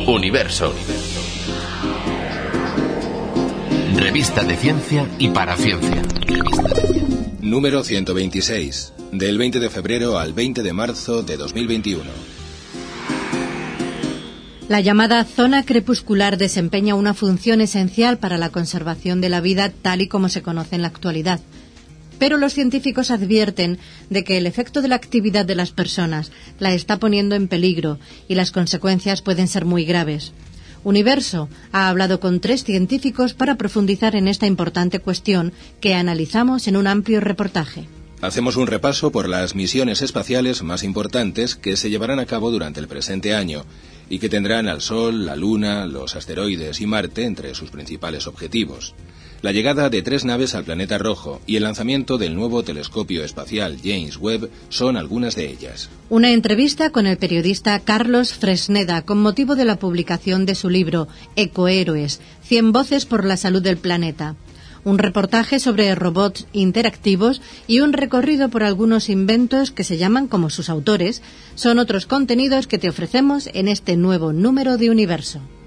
Universo. Revista de ciencia y para ciencia. Número 126, del 20 de febrero al 20 de marzo de 2021. La llamada zona crepuscular desempeña una función esencial para la conservación de la vida tal y como se conoce en la actualidad. Pero los científicos advierten de que el efecto de la actividad de las personas la está poniendo en peligro y las consecuencias pueden ser muy graves. Universo ha hablado con 3 científicos para profundizar en esta importante cuestión que analizamos en un amplio reportaje. Hacemos un repaso por las misiones espaciales más importantes que se llevarán a cabo durante el presente año y que tendrán al Sol, la Luna, los asteroides y Marte entre sus principales objetivos. La llegada de 3 naves al planeta rojo y el lanzamiento del nuevo telescopio espacial James Webb son algunas de ellas. Una entrevista con el periodista Carlos Fresneda con motivo de la publicación de su libro Ecohéroes, 100 voces por la salud del planeta. Un reportaje sobre robots interactivos y un recorrido por algunos inventos que se llaman como sus autores son otros contenidos que te ofrecemos en este nuevo número de Universo.